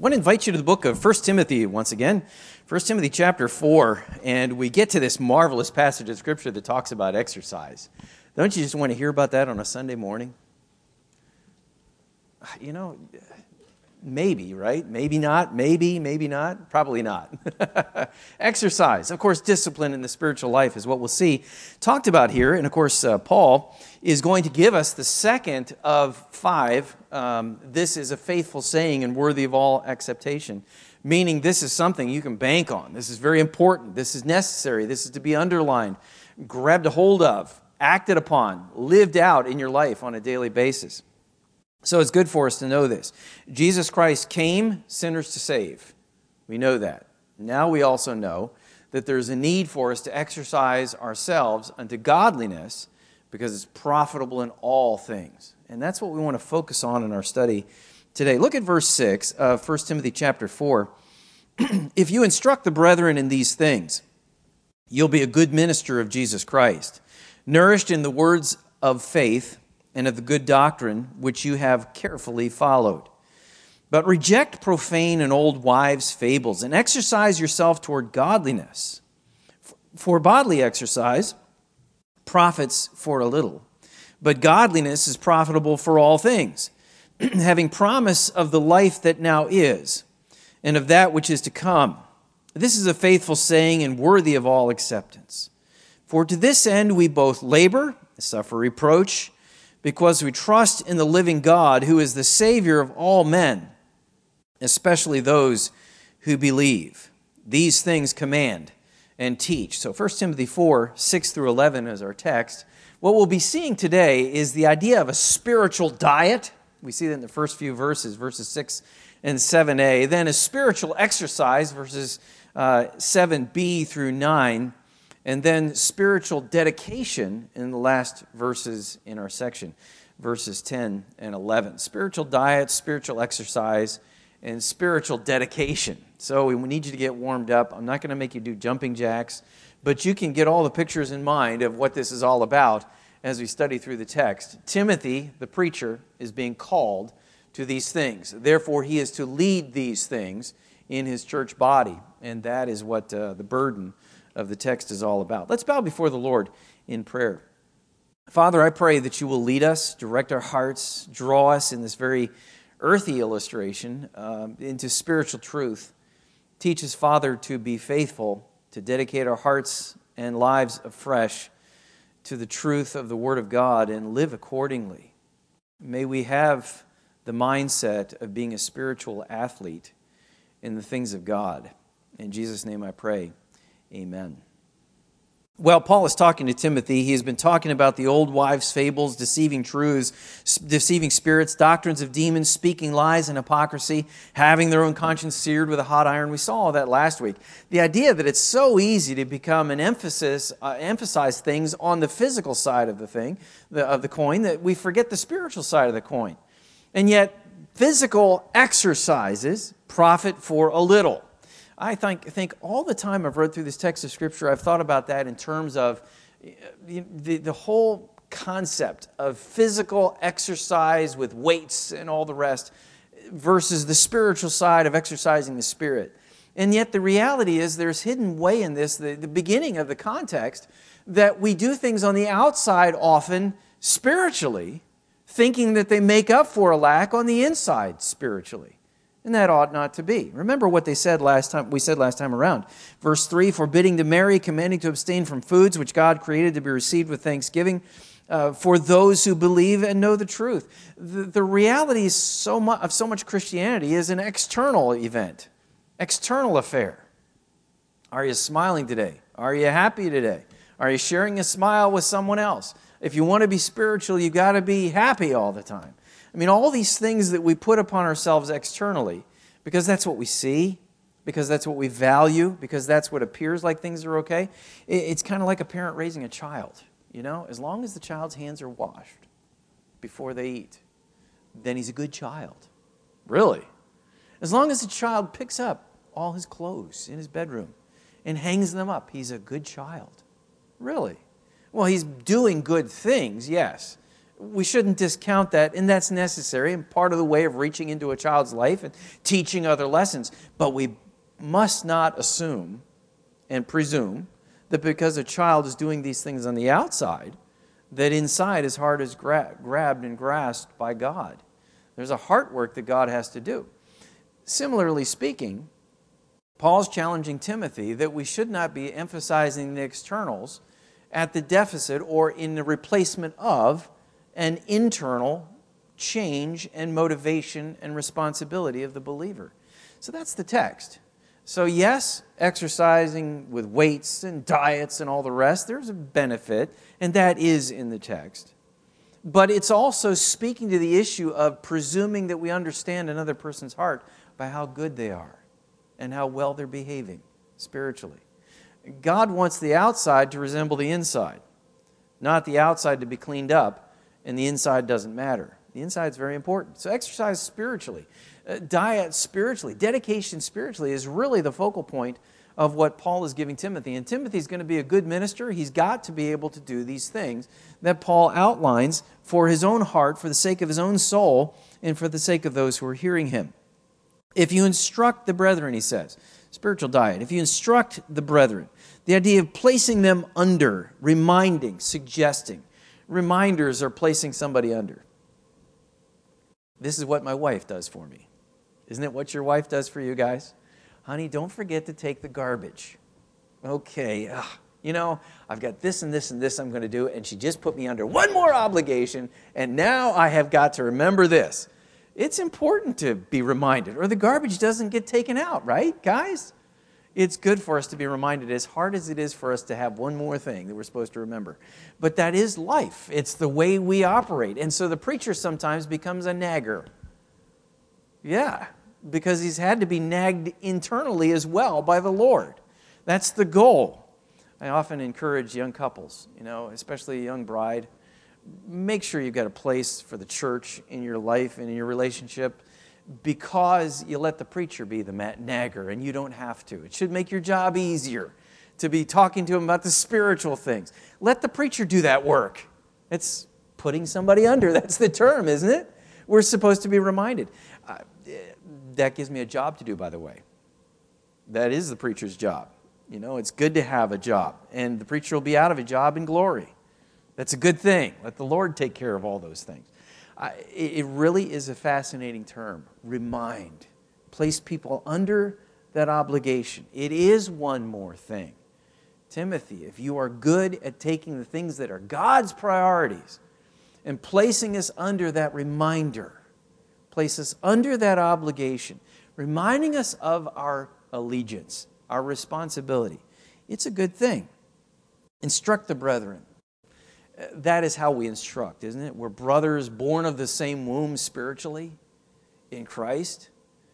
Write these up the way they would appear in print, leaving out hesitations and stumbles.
I want to invite you to the book of 1 Timothy once again, 1 Timothy chapter 4, and we get to this marvelous passage of Scripture that talks about exercise. Don't you just want to hear about that on a Sunday morning? You know, maybe, right? Maybe not, maybe not, probably not. Exercise, of course, discipline in the spiritual life is what we'll see talked about here, and of course, Paul is going to give us the second of 5. This is a faithful saying and worthy of all acceptation, meaning this is something you can bank on. This is very important. This is necessary. This is to be underlined, grabbed a hold of, acted upon, lived out in your life on a daily basis. So it's good for us to know this. Jesus Christ came sinners to save. We know that. Now we also know that there's a need for us to exercise ourselves unto godliness, because it's profitable in all things. And that's what we want to focus on in our study today. Look at verse 6 of 1 Timothy chapter 4. If you instruct the brethren in these things, you'll be a good minister of Jesus Christ, nourished in the words of faith and of the good doctrine which you have carefully followed. But reject profane and old wives' fables, and exercise yourself toward godliness. For bodily exercise profits for a little, but godliness is profitable for all things, having promise of the life that now is, and of that which is to come. This is a faithful saying and worthy of all acceptance. For to this end we both labor, suffer reproach, because we trust in the living God, who is the Savior of all men, especially those who believe. These things command and teach. So 1 Timothy 4, 6 through 11 is our text. What we'll be seeing today is the idea of a spiritual diet. We see that in the first few verses 6 and 7a. Then a spiritual exercise, verses 7b through 9. And then spiritual dedication in the last verses in our section, verses 10 and 11. Spiritual diet, spiritual exercise, and spiritual dedication. So we need you to get warmed up. I'm not going to make you do jumping jacks, but you can get all the pictures in mind of what this is all about as we study through the text. Timothy, the preacher, is being called to these things. Therefore, he is to lead these things in his church body, and that is what the burden of the text is all about. Let's bow before the Lord in prayer. Father, I pray that you will lead us, direct our hearts, draw us in this very earthy illustration into spiritual truth. Teach us, Father, to be faithful, to dedicate our hearts and lives afresh to the truth of the Word of God and live accordingly. May we have the mindset of being a spiritual athlete in the things of God. In Jesus' name I pray, amen. Well, Paul is talking to Timothy. He has been talking about the old wives' fables, deceiving truths, deceiving spirits, doctrines of demons, speaking lies and hypocrisy, having their own conscience seared with a hot iron. We saw all that last week. The idea that it's so easy to become an emphasize things on the physical side of the coin, that we forget the spiritual side of the coin. And yet, physical exercises profit for a little. I think all the time I've read through this text of Scripture, I've thought about that in terms of the whole concept of physical exercise with weights and all the rest versus the spiritual side of exercising the Spirit. And yet the reality is there's hidden way in this, the beginning of the context, that we do things on the outside often spiritually, thinking that they make up for a lack on the inside spiritually. And that ought not to be. Remember what we said last time around. Verse 3, forbidding to marry, commanding to abstain from foods which God created to be received with thanksgiving for those who believe and know the truth. The reality is so much Christianity is an external event, external affair. Are you smiling today? Are you happy today? Are you sharing a smile with someone else? If you want to be spiritual, you've got to be happy all the time. I mean, all these things that we put upon ourselves externally, because that's what we see, because that's what we value, because that's what appears like things are okay. It's kind of like a parent raising a child, As long as the child's hands are washed before they eat, then he's a good child. Really. As long as the child picks up all his clothes in his bedroom and hangs them up, he's a good child. Really. Well, he's doing good things, yes. we shouldn't discount that, and that's necessary and part of the way of reaching into a child's life and teaching other lessons. But we must not assume and presume that because a child is doing these things on the outside, that inside his heart is grabbed and grasped by God. There's a heart work that God has to do. Similarly speaking, Paul's challenging Timothy that we should not be emphasizing the externals at the deficit or in the replacement of an internal change and motivation and responsibility of the believer. So that's the text. So yes, exercising with weights and diets and all the rest, there's a benefit, and that is in the text. But it's also speaking to the issue of presuming that we understand another person's heart by how good they are and how well they're behaving spiritually. God wants the outside to resemble the inside, not the outside to be cleaned up and the inside doesn't matter. The inside is very important. So exercise spiritually, diet spiritually, dedication spiritually is really the focal point of what Paul is giving Timothy. And Timothy's going to be a good minister. He's got to be able to do these things that Paul outlines for his own heart, for the sake of his own soul, and for the sake of those who are hearing him. If you instruct the brethren, he says, spiritual diet, if you instruct the brethren, the idea of placing them under, reminding, suggesting. Reminders are placing somebody under. This is what my wife does for me. Isn't it what your wife does for you guys? Honey, don't forget to take the garbage. Okay, I've got this and this and this I'm going to do, and she just put me under one more obligation, and now I have got to remember this. It's important to be reminded, or the garbage doesn't get taken out, right, guys? It's good for us to be reminded, as hard as it is for us to have one more thing that we're supposed to remember. But that is life. It's the way we operate. And so the preacher sometimes becomes a nagger. Yeah, because he's had to be nagged internally as well by the Lord. That's the goal. I often encourage young couples, especially a young bride, make sure you've got a place for the church in your life and in your relationship, because you let the preacher be the nagger and you don't have to. It should make your job easier to be talking to him about the spiritual things. Let the preacher do that work. It's putting somebody under. That's the term, isn't it? We're supposed to be reminded. That gives me a job to do, by the way. That is the preacher's job. It's good to have a job. And the preacher will be out of a job in glory. That's a good thing. Let the Lord take care of all those things. It really is a fascinating term. Remind. Place people under that obligation. It is one more thing. Timothy, if you are good at taking the things that are God's priorities and placing us under that reminder, place us under that obligation, reminding us of our allegiance, our responsibility, it's a good thing. Instruct the brethren. That is how we instruct, isn't it? We're brothers born of the same womb spiritually in Christ.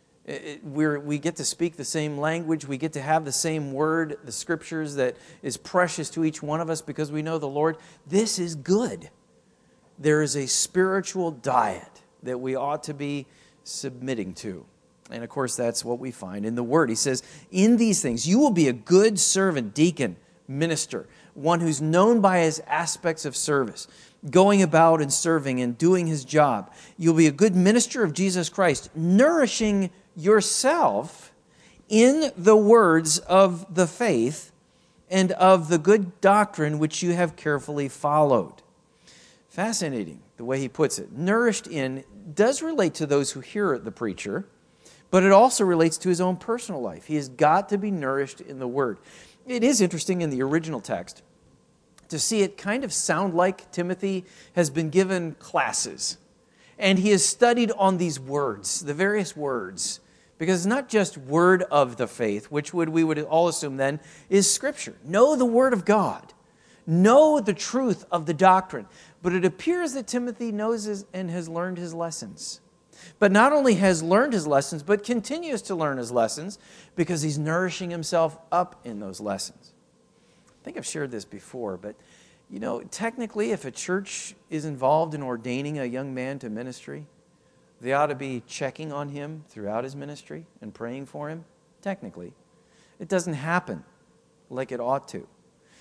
We get to speak the same language. We get to have the same word, the scriptures that is precious to each one of us because we know the Lord. This is good. There is a spiritual diet that we ought to be submitting to. And of course, that's what we find in the Word. He says, in these things, you will be a good servant, deacon, minister, one who's known by his aspects of service, going about and serving and doing his job. You'll be a good minister of Jesus Christ, nourishing yourself in the words of the faith and of the good doctrine which you have carefully followed. Fascinating the way he puts it. Nourished in does relate to those who hear the preacher, but it also relates to his own personal life. He has got to be nourished in the Word. It is interesting in the original text to see it kind of sound like Timothy has been given classes. And he has studied on these words, the various words. Because it's not just word of the faith, which we would all assume then is Scripture. Know the Word of God. Know the truth of the doctrine. But it appears that Timothy knows and has learned his lessons. But not only has learned his lessons, but continues to learn his lessons because he's nourishing himself up in those lessons. I think I've shared this before, but technically if a church is involved in ordaining a young man to ministry, they ought to be checking on him throughout his ministry and praying for him, technically. It doesn't happen like it ought to.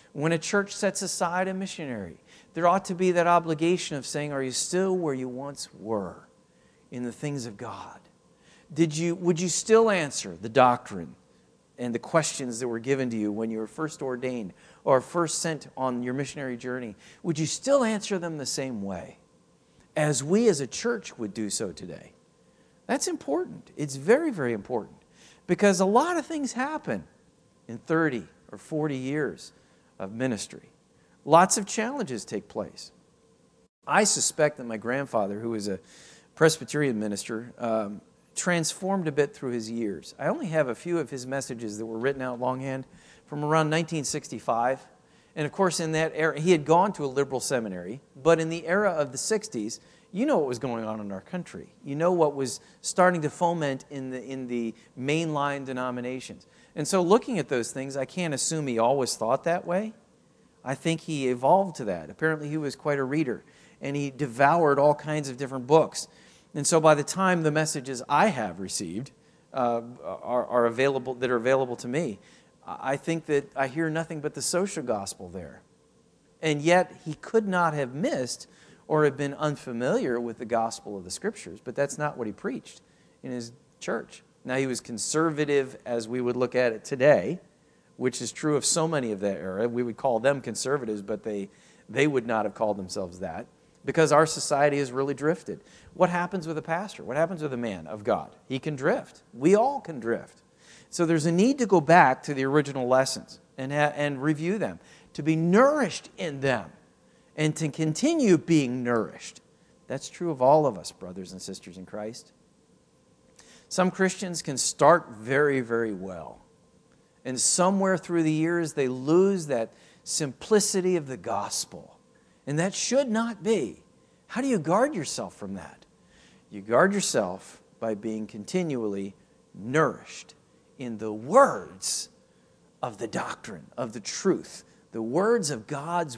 When a church sets aside a missionary, there ought to be that obligation of saying, are you still where you once were in the things of God? Would you still answer the doctrine and the questions that were given to you when you were first ordained or first sent on your missionary journey? Would you still answer them the same way as we as a church would do so today? That's important. It's very, very important, because a lot of things happen in 30 or 40 years of ministry. Lots of challenges take place. I suspect that my grandfather, who was a Presbyterian minister, transformed a bit through his years. I only have a few of his messages that were written out longhand from around 1965. And of course, in that era, he had gone to a liberal seminary, but in the era of the 60s, you know what was going on in our country. You know what was starting to foment in the mainline denominations. And so looking at those things, I can't assume he always thought that way. I think he evolved to that. Apparently he was quite a reader, and he devoured all kinds of different books. And so by the time the messages I have received are available to me, I think that I hear nothing but the social gospel there. And yet he could not have missed or have been unfamiliar with the gospel of the Scriptures, but that's not what he preached in his church. Now, he was conservative as we would look at it today, which is true of so many of that era. We would call them conservatives, but they would not have called themselves that, because our society has really drifted. What happens with a pastor? What happens with a man of God? He can drift. We all can drift. So there's a need to go back to the original lessons and review them, to be nourished in them, and to continue being nourished. That's true of all of us, brothers and sisters in Christ. Some Christians can start very, very well, and somewhere through the years they lose that simplicity of the gospel. And that should not be. How do you guard yourself from that? You guard yourself by being continually nourished in the words of the doctrine, of the truth, the words of God's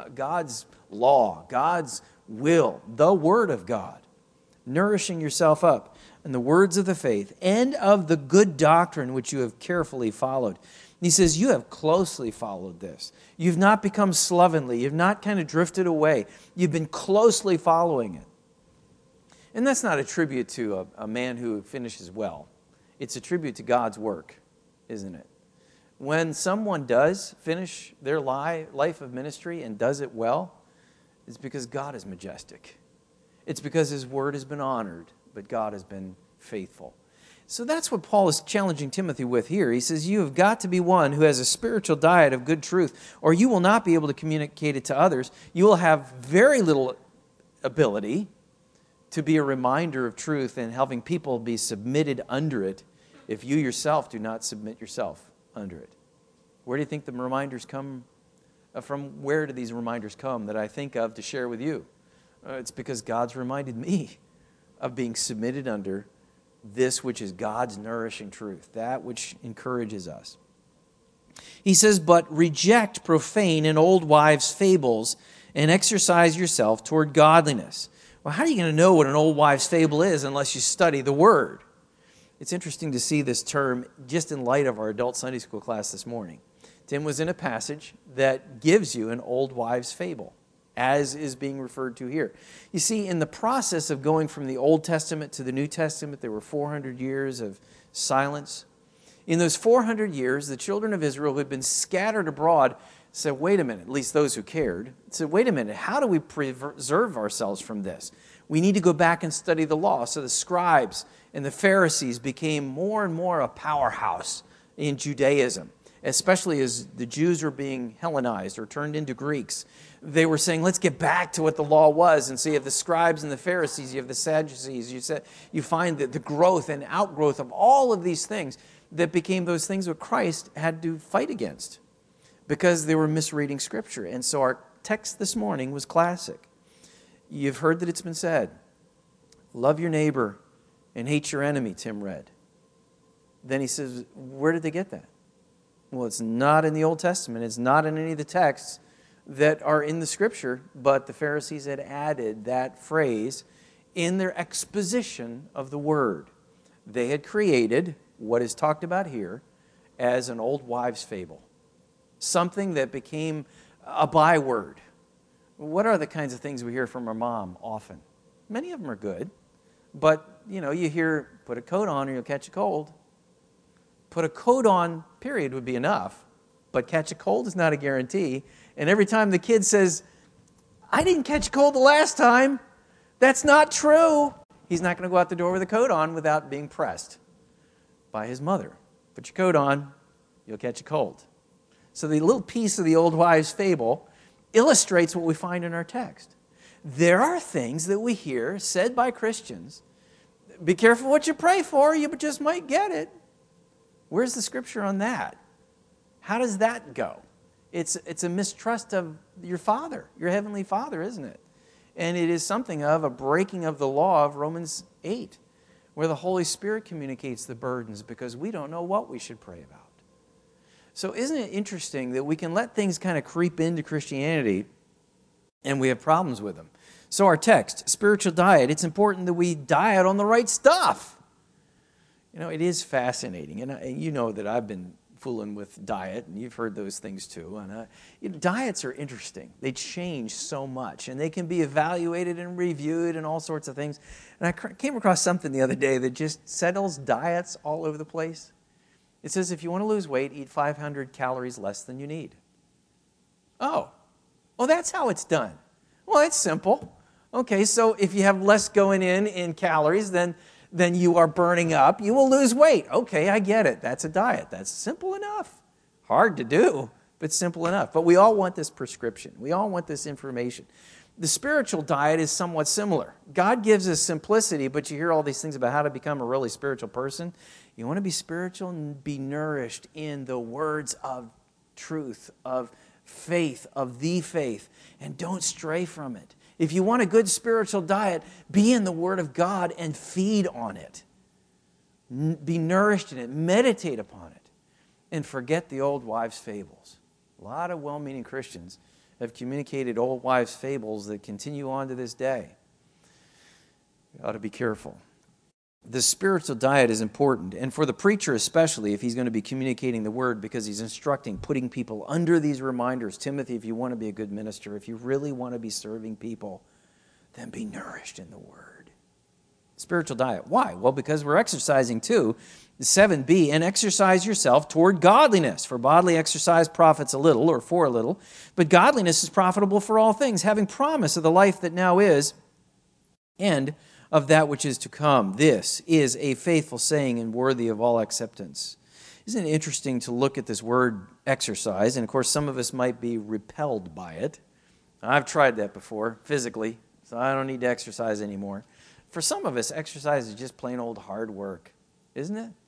law, God's will, the Word of God. Nourishing yourself up in the words of the faith and of the good doctrine which you have carefully followed. He says, you have closely followed this. You've not become slovenly. You've not kind of drifted away. You've been closely following it. And that's not a tribute to a man who finishes well. It's a tribute to God's work, isn't it? When someone does finish their life of ministry and does it well, it's because God is majestic. It's because His word has been honored, but God has been faithful. So that's what Paul is challenging Timothy with here. He says, you have got to be one who has a spiritual diet of good truth, or you will not be able to communicate it to others. You will have very little ability to be a reminder of truth and helping people be submitted under it if you yourself do not submit yourself under it. Where do you think the reminders come from? Where do these reminders come that I think of to share with you? It's because God's reminded me of being submitted under this which is God's nourishing truth, that which encourages us. He says, but reject profane and old wives' fables and exercise yourself toward godliness. Well, how are you going to know what an old wives' fable is unless you study the Word? It's interesting to see this term just in light of our adult Sunday school class this morning. Tim was in a passage that gives you an old wives' fable, as is being referred to here. You see, in the process of going from the Old Testament to the New Testament, there were 400 years of silence. In those 400 years, the children of Israel who had been scattered abroad said, wait a minute, at least those who cared, said, wait a minute, how do we preserve ourselves from this? We need to go back and study the law. So the scribes and the Pharisees became more and more a powerhouse in Judaism, especially as the Jews were being Hellenized or turned into Greeks. They were saying, let's get back to what the law was. And so you have the scribes and the Pharisees, you have the Sadducees. You find that the growth and outgrowth of all of these things that became those things that Christ had to fight against because they were misreading Scripture. And so our text this morning was classic. You've heard that it's been said, love your neighbor and hate your enemy, Tim read. Then he says, where did they get that? Well, it's not in the Old Testament. It's not in any of the texts that are in the Scripture, but the Pharisees had added that phrase in their exposition of the Word. They had created what is talked about here as an old wives' fable. something that became a byword. What are the kinds of things we hear from our mom often? Many of them are good, but you hear, put a coat on or you'll catch a cold. Put a coat on, period, would be enough, but catch a cold is not a guarantee. And every time the kid says, I didn't catch a cold the last time, that's not true, he's not going to go out the door with a coat on without being pressed by his mother. Put your coat on, you'll catch a cold. So the little piece of the old wives' fable illustrates what we find in our text. There are things that we hear said by Christians. Be careful what you pray for, you just might get it. Where's the scripture on that? How does that go? It's a mistrust of your Father, your Heavenly Father, isn't it? And it is something of a breaking of the law of Romans 8, where the Holy Spirit communicates the burdens because we don't know what we should pray about. So isn't it interesting that we can let things kind of creep into Christianity and we have problems with them? So our text, spiritual diet, it's important that we diet on the right stuff. It is fascinating. And you know that I've been fooling with diet, and you've heard those things too. And diets are interesting. They change so much, and they can be evaluated and reviewed and all sorts of things. And I came across something the other day that just settles diets all over the place. It says if you want to lose weight, eat 500 calories less than you need. Oh, that's how it's done. Well, it's simple. Okay, so if you have less going in calories than you are burning up, you will lose weight. Okay, I get it. That's a diet. That's simple enough. Hard to do, but simple enough. But we all want this prescription. We all want this information. The spiritual diet is somewhat similar. God gives us simplicity, but you hear all these things about how to become a really spiritual person. You want to be spiritual and be nourished in the words of truth, of faith, of the faith, and don't stray from it. If you want a good spiritual diet, be in the Word of God and feed on it. Be nourished in it. Meditate upon it. And forget the old wives' fables. A lot of well-meaning Christians have communicated old wives' fables that continue on to this day. We ought to be careful. The spiritual diet is important, and for the preacher especially, if he's going to be communicating the Word, because he's instructing, putting people under these reminders. Timothy, if you want to be a good minister, if you really want to be serving people, then be nourished in the Word. Spiritual diet. Why? Well, because we're exercising too. 7b, and exercise yourself toward godliness. For bodily exercise profits a little, or for a little, but godliness is profitable for all things, having promise of the life that now is, and of that which is to come. This is a faithful saying and worthy of all acceptance. Isn't it interesting to look at this word exercise? And of course, some of us might be repelled by it. I've tried that before, physically, so I don't need to exercise anymore. For some of us, exercise is just plain old hard work, isn't it?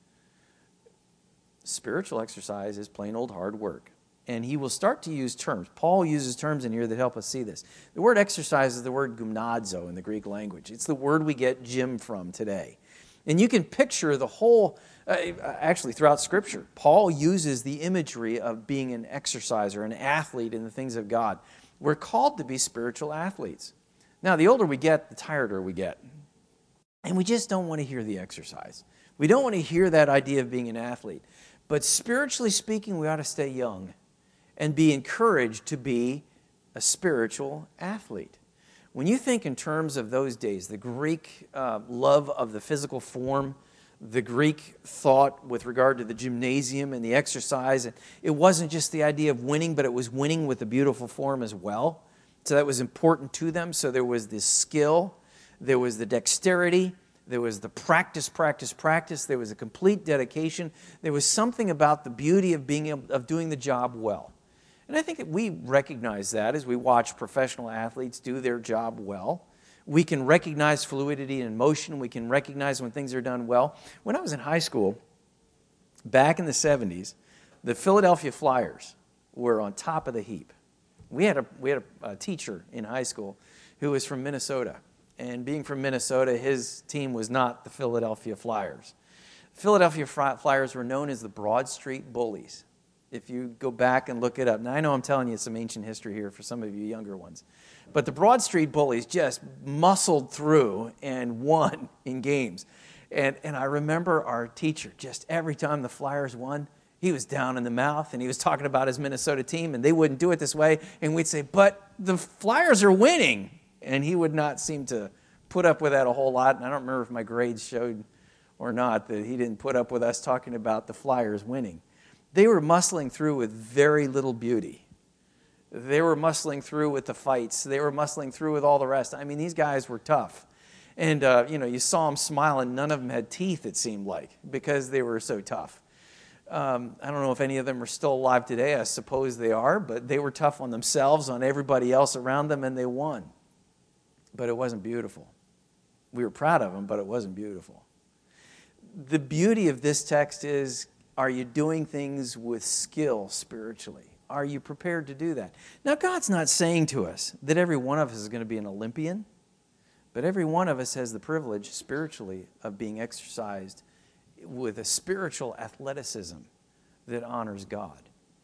Spiritual exercise is plain old hard work. And he will start to use terms. Paul uses terms in here that help us see this. The word exercise is the word gymnazo in the Greek language. It's the word we get gym from today. And you can picture the whole, actually throughout Scripture, Paul uses the imagery of being an exerciser, an athlete in the things of God. We're called to be spiritual athletes. Now, the older we get, the tireder we get. And we just don't want to hear the exercise. We don't want to hear that idea of being an athlete. But spiritually speaking, we ought to stay young and be encouraged to be a spiritual athlete. When you think in terms of those days, the Greek love of the physical form, the Greek thought with regard to the gymnasium and the exercise, and it wasn't just the idea of winning, but it was winning with a beautiful form as well. So that was important to them. So there was this skill, there was the dexterity, there was the practice. There was a complete dedication. There was something about the beauty of doing the job well. And I think that we recognize that as we watch professional athletes do their job well. We can recognize fluidity and motion. We can recognize when things are done well. When I was in high school, back in the 70s, the Philadelphia Flyers were on top of the heap. We had a teacher in high school who was from Minnesota. And being from Minnesota, his team was not the Philadelphia Flyers. Philadelphia Flyers were known as the Broad Street Bullies. If you go back and look it up. Now, I know I'm telling you some ancient history here for some of you younger ones. But the Broad Street Bullies just muscled through and won in games. And I remember our teacher, just every time the Flyers won, He was down in the mouth, and he was talking about his Minnesota team, and they wouldn't do it this way. And we'd say, but the Flyers are winning. And he would not seem to put up with that a whole lot. And I don't remember if my grades showed or not that he didn't put up with us talking about the Flyers winning. They were muscling through with very little beauty. They were muscling through with the fights. They were muscling through with all the rest. I mean, these guys were tough. And, you saw them smile, and none of them had teeth, it seemed like, because they were so tough. I don't know if any of them are still alive today. I suppose they are, but they were tough on themselves, on everybody else around them, and they won. But it wasn't beautiful. We were proud of them, but it wasn't beautiful. The beauty of this text is, are you doing things with skill spiritually? Are you prepared to do that? Now, God's not saying to us that every one of us is going to be an Olympian, but every one of us has the privilege spiritually of being exercised with a spiritual athleticism that honors God.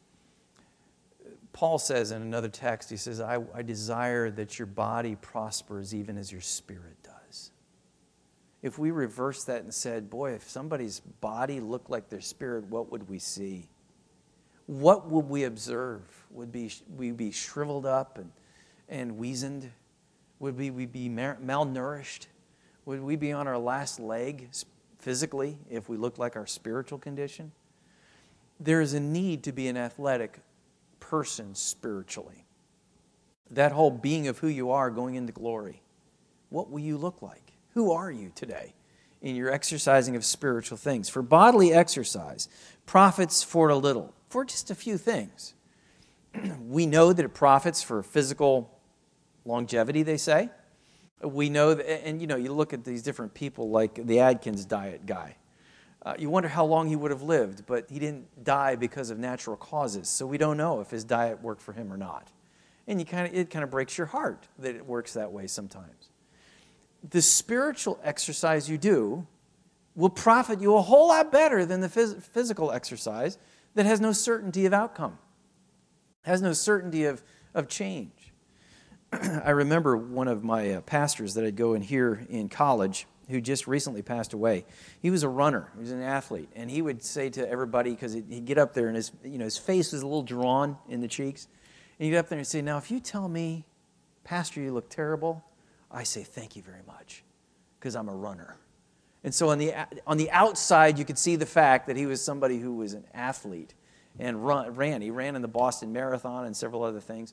Paul says in another text, he says, I desire that your body prospers even as your spirit does. If we reverse that and said, boy, if somebody's body looked like their spirit, what would we see? What would we observe? Would we be shriveled up and weazened? Would we be malnourished? Would we be on our last leg physically if we looked like our spiritual condition? There is a need to be an athletic person spiritually. That whole being of who you are going into glory. What will you look like? Who are you today in your exercising of spiritual things? For bodily exercise profits for a little, for just a few things. We know that it profits for physical longevity, they say. We know that, and you look at these different people like the Atkins diet guy. You wonder how long he would have lived, but he didn't die because of natural causes, so we don't know if his diet worked for him or not. And it kind of breaks your heart that it works that way sometimes. The spiritual exercise you do will profit you a whole lot better than the physical exercise that has no certainty of outcome, has no certainty of change. I remember one of my pastors that I'd go and hear in college who just recently passed away. He was a runner. He was an athlete. And he would say to everybody, because he'd get up there and his face was a little drawn in the cheeks. And he'd get up there and say, now, if you tell me, Pastor, you look terrible, I say, thank you very much, because I'm a runner. And so on the outside, you could see the fact that he was somebody who was an athlete and ran. He ran in the Boston Marathon and several other things.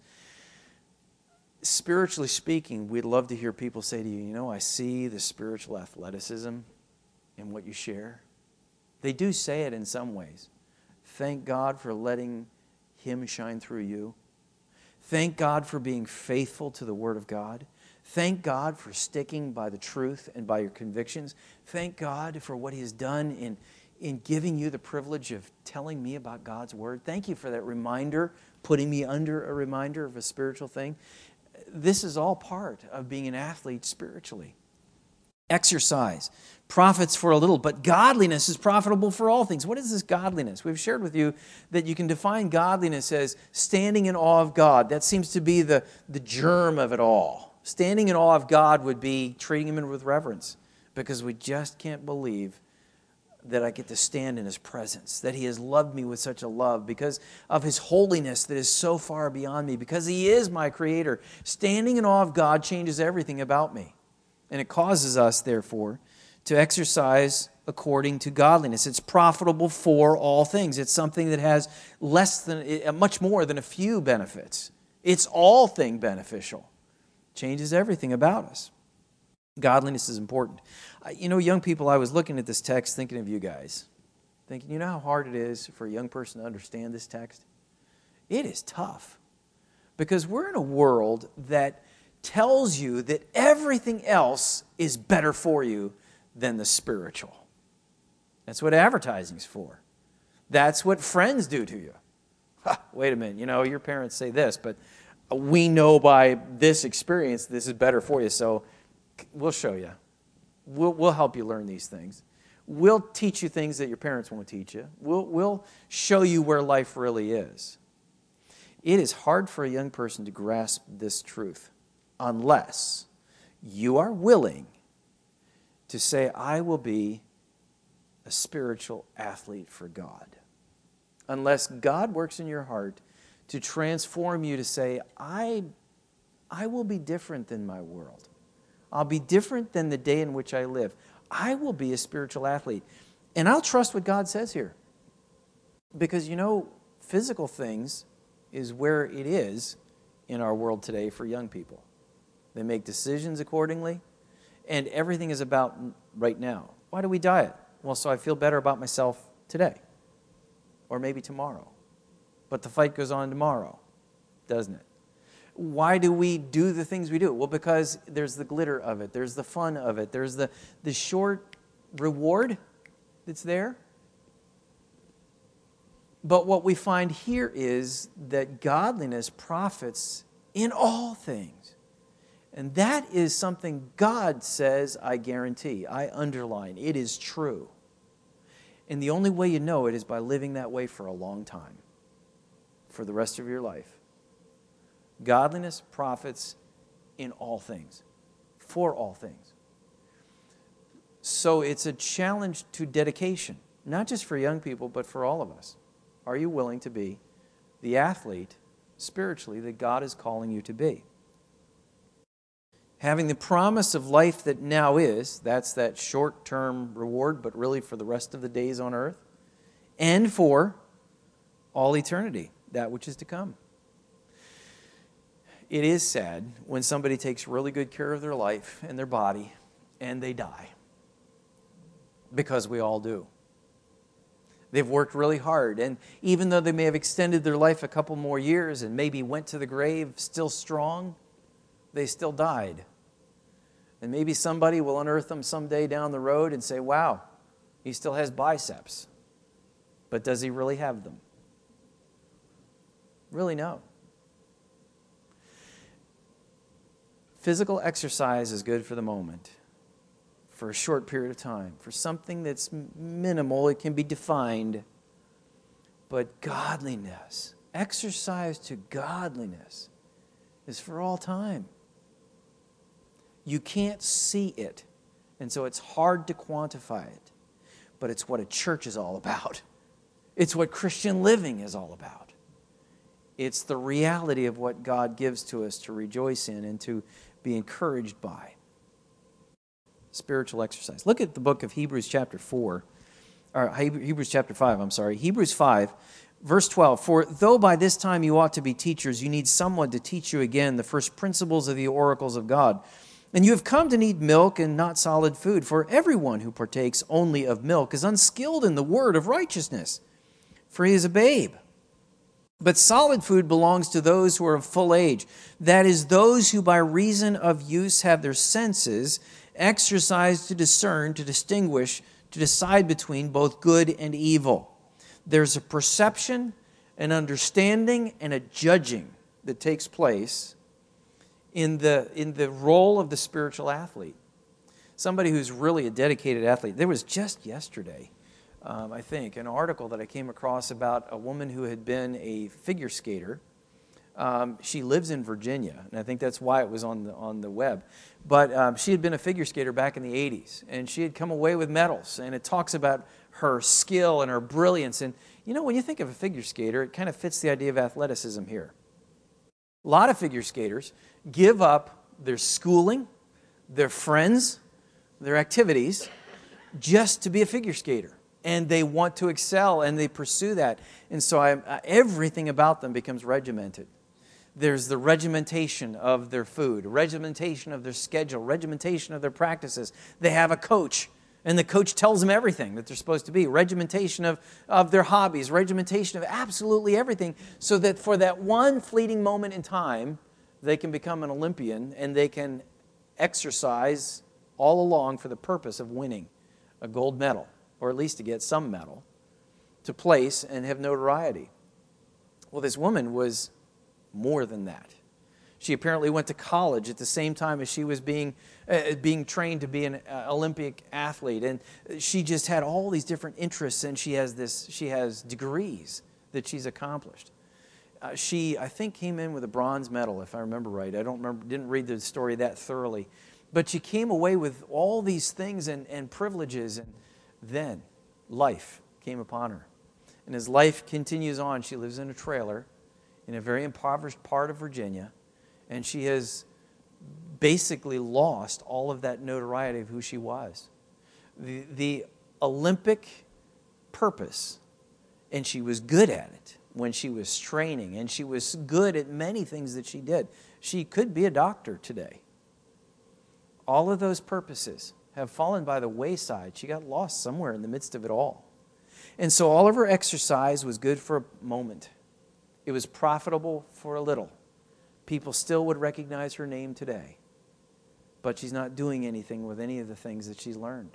Spiritually speaking, we'd love to hear people say to you, I see the spiritual athleticism in what you share. They do say it in some ways. Thank God for letting Him shine through you. Thank God for being faithful to the Word of God. Thank God for sticking by the truth and by your convictions. Thank God for what He has done in giving you the privilege of telling me about God's Word. Thank you for that reminder, putting me under a reminder of a spiritual thing. This is all part of being an athlete spiritually. Exercise profits for a little, but godliness is profitable for all things. What is this godliness? We've shared with you that you can define godliness as standing in awe of God. That seems to be the germ of it all. Standing in awe of God would be treating Him with reverence, because we just can't believe that I get to stand in His presence, that He has loved me with such a love because of His holiness that is so far beyond me, because He is my Creator. Standing in awe of God changes everything about me. And it causes us, therefore, to exercise according to godliness. It's profitable for all things. It's something that has much more than a few benefits. It's all thing beneficial. Changes everything about us. Godliness is important. Young people, I was looking at this text thinking of you guys. Thinking, you know how hard it is for a young person to understand this text? It is tough. Because we're in a world that tells you that everything else is better for you than the spiritual. That's what advertising's for. That's what friends do to you. Wait a minute, your parents say this, but we know by this experience this is better for you, so we'll show you. We'll help you learn these things. We'll teach you things that your parents won't teach you. We'll show you where life really is. It is hard for a young person to grasp this truth unless you are willing to say, I will be a spiritual athlete for God. unless God works in your heart to transform you to say, I will be different than my world. I'll be different than the day in which I live. I will be a spiritual athlete. And I'll trust what God says here. Because, physical things is where it is in our world today for young people. They make decisions accordingly, and everything is about right now. Why do we diet? Well, so I feel better about myself today, or maybe tomorrow. But the fight goes on tomorrow, doesn't it? Why do we do the things we do? Well, because there's the glitter of it, there's the fun of it, there's the short reward that's there. But what we find here is that godliness profits in all things. And that is something God says, I guarantee, I underline, it is true. And the only way you know it is by living that way for a long time, for the rest of your life. Godliness profits in all things, for all things. So it's a challenge to dedication, not just for young people, but for all of us. Are you willing to be the athlete, spiritually, that God is calling you to be? Having the promise of life that now is, that's that short-term reward, but really for the rest of the days on earth, and for all eternity, that which is to come. It is sad when somebody takes really good care of their life and their body, and they die. Because we all do. They've worked really hard, and even though they may have extended their life a couple more years and maybe went to the grave still strong, they still died. And maybe somebody will unearth them someday down the road and say, wow, he still has biceps. But does he really have them? Really, no. Physical exercise is good for the moment, for a short period of time, for something that's minimal, it can be defined. But godliness, exercise to godliness, is for all time. You can't see it, and so it's hard to quantify it. But it's what a church is all about. It's what Christian living is all about. It's the reality of what God gives to us to rejoice in and to be encouraged by. Spiritual exercise. Look at the book of Hebrews chapter 4, or Hebrews chapter 5, I'm sorry. Hebrews 5, verse 12. For though by this time you ought to be teachers, you need someone to teach you again the first principles of the oracles of God. And you have come to need milk and not solid food. For everyone who partakes only of milk is unskilled in the word of righteousness, for he is a babe. But solid food belongs to those who are of full age. That is, those who by reason of use have their senses exercised to discern, to distinguish, to decide between both good and evil. There's a perception, an understanding, and a judging that takes place in the role of the spiritual athlete. Somebody who's really a dedicated athlete. There was just yesterday, I think, an article that I came across about a woman who had been a figure skater. She lives in Virginia, and I think that's why it was on the web. But she had been a figure skater back in the 80s, and she had come away with medals. And it talks about her skill and her brilliance. And, when you think of a figure skater, it kind of fits the idea of athleticism here. A lot of figure skaters give up their schooling, their friends, their activities, just to be a figure skater. And they want to excel, and they pursue that. And so everything about them becomes regimented. There's the regimentation of their food, regimentation of their schedule, regimentation of their practices. They have a coach, and the coach tells them everything that they're supposed to be. Regimentation of their hobbies, regimentation of absolutely everything, so that for that one fleeting moment in time, they can become an Olympian, and they can exercise all along for the purpose of winning a gold medal, or at least to get some medal, to place and have notoriety. Well, this woman was more than that. She apparently went to college at the same time as she was being trained to be an Olympic athlete, and she just had all these different interests, and she has degrees that she's accomplished. She, I think, came in with a bronze medal, if I remember right. Didn't read the story that thoroughly, but she came away with all these things and privileges, and then life came upon her. And as life continues on, she lives in a trailer in a very impoverished part of Virginia, and she has basically lost all of that notoriety of who she was. The Olympic purpose, and she was good at it when she was training, and she was good at many things that she did. She could be a doctor today. All of those purposes have fallen by the wayside. She got lost somewhere in the midst of it all. And so all of her exercise was good for a moment. It was profitable for a little. People still would recognize her name today. But she's not doing anything with any of the things that she's learned.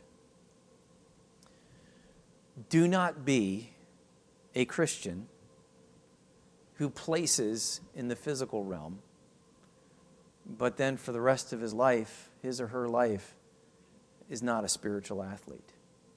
Do not be a Christian who places in the physical realm, but then for the rest of his life, his or her life, is not a spiritual athlete.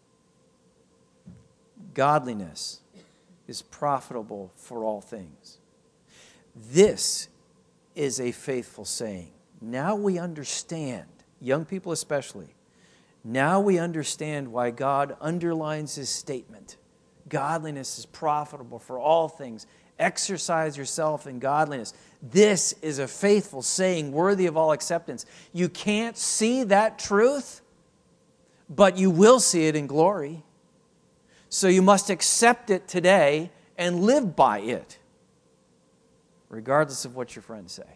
Godliness is profitable for all things. This is a faithful saying. Now we understand, young people especially, now we understand why God underlines his statement. Godliness is profitable for all things. Exercise yourself in godliness. This is a faithful saying worthy of all acceptance. You can't see that truth, but you will see it in glory. So you must accept it today and live by it, regardless of what your friends say.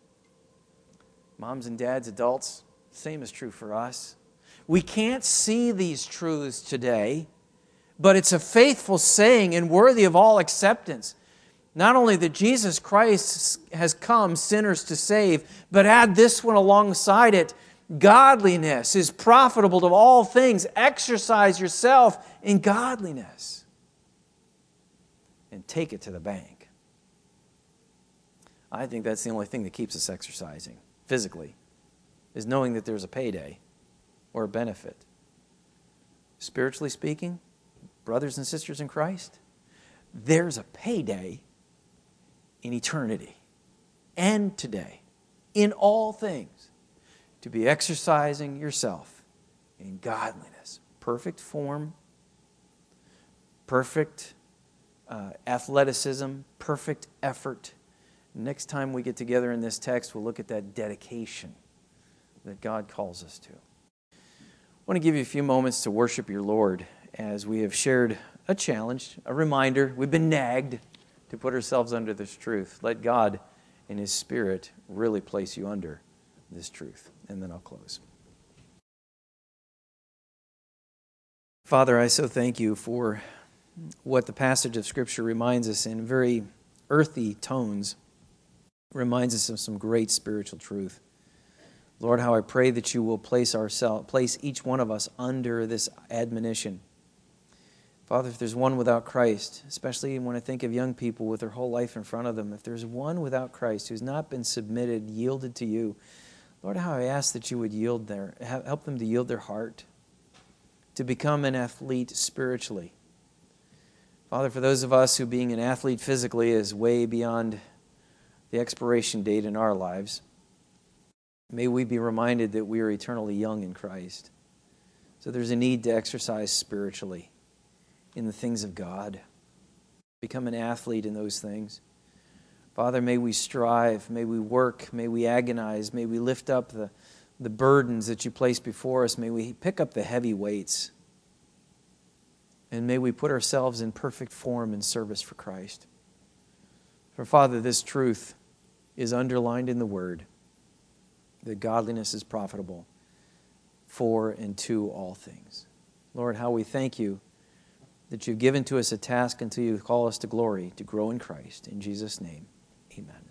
Moms and dads, adults, same is true for us. We can't see these truths today, but it's a faithful saying and worthy of all acceptance. Not only that Jesus Christ has come sinners to save, but add this one alongside it. Godliness is profitable to all things. Exercise yourself in godliness. And take it to the bank. I think that's the only thing that keeps us exercising physically, is knowing that there's a payday or a benefit. Spiritually speaking, brothers and sisters in Christ, there's a payday in eternity and today, in all things, to be exercising yourself in godliness. Perfect form, perfect athleticism, perfect effort. Next time we get together in this text, we'll look at that dedication that God calls us to. I want to give you a few moments to worship your Lord as we have shared a challenge, a reminder. We've been nagged to put ourselves under this truth. Let God in His Spirit really place you under this truth. And then I'll close. Father, I so thank you for what the passage of Scripture reminds us in very earthy tones. Reminds us of some great spiritual truth. Lord, how I pray that you will place each one of us under this admonition. Father, if there's one without Christ, especially when I think of young people with their whole life in front of them, if there's one without Christ who's not been submitted, yielded to you, Lord, how I ask that you would help them to yield their heart, to become an athlete spiritually. Father, for those of us who being an athlete physically is way beyond the expiration date in our lives, may we be reminded that we are eternally young in Christ. So there's a need to exercise spiritually in the things of God. Become an athlete in those things. Father, may we strive, may we work, may we agonize, may we lift up the burdens that you place before us, may we pick up the heavy weights, and may we put ourselves in perfect form and service for Christ. For Father, this truth is underlined in the Word, that godliness is profitable for and to all things. Lord, how we thank you that you've given to us a task until you call us to glory, to grow in Christ. In Jesus' name, amen.